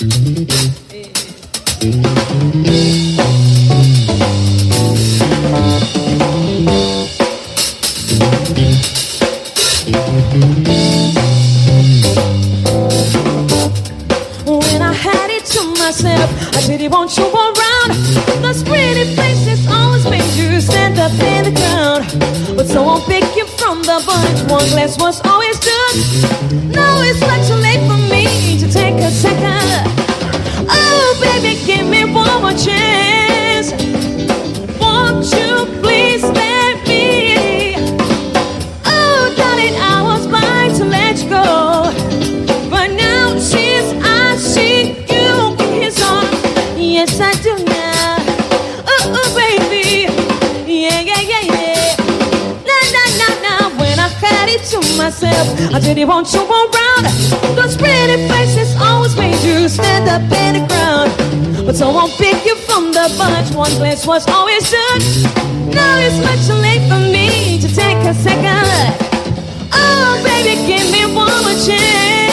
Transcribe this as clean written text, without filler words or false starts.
When I had it to myself, I didn't want you around. Those pretty faces always made you stand up in the crowd. But someone picked you from the bunch. One glass was always good. Now it's much too late for me to take a second. Oh, baby, give me one more chance. Won't you please let me? Oh, darling, I was blind to let you go. But now since I see you in his arms, yes, I do now. Oh, oh, baby, yeah, yeah, yeah, yeah. Nah, nah, nah, nah. When I had it to myself, I didn't want you around. Those pretty faces always made you stand up in the crowd. But someone picked you from the bunch. One glance was always good. Now it's much too late for me to take a second. Oh, baby, give me one more chance.